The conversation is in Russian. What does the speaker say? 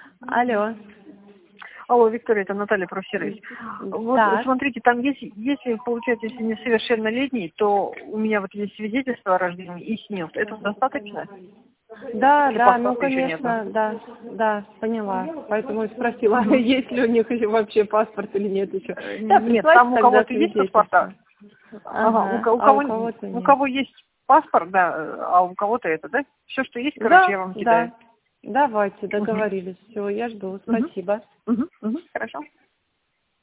Алло. Алло, Виктория, это Наталья, профсервис. Вот, Так. смотрите, там если получается, если несовершеннолетний, то у меня вот есть свидетельство о рождении и СНИЛС. Это достаточно? Да, Или да, ну паспорта еще конечно, нету? да, поняла. Поэтому и спросила, есть ли у них еще вообще паспорт или нет еще. Да, Нет, присылайте там у тогда кого-то есть паспорта. свидетельство. Ага, Ага, а у кого-то у нет. кого есть паспорт, да, а у кого-то это, да? Все, что есть, короче, Да, я вам кидаю. да. Давайте, Угу. договорились. Все, я жду. Угу. Спасибо. Угу. Угу. Хорошо.